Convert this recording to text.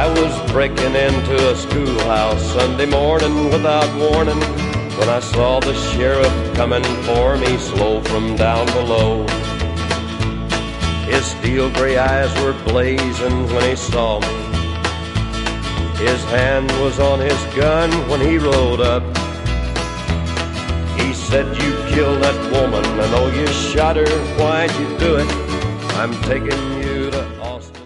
I was breaking into a schoolhouse Sunday morning without warning, when I saw the sheriff coming for me slow from down below. His steel gray eyes were blazing when he saw me. His hand was on his gun when he rode up. He said, "You killed that woman. I know you shot her. Why'd you do it? I'm taking you to Austin."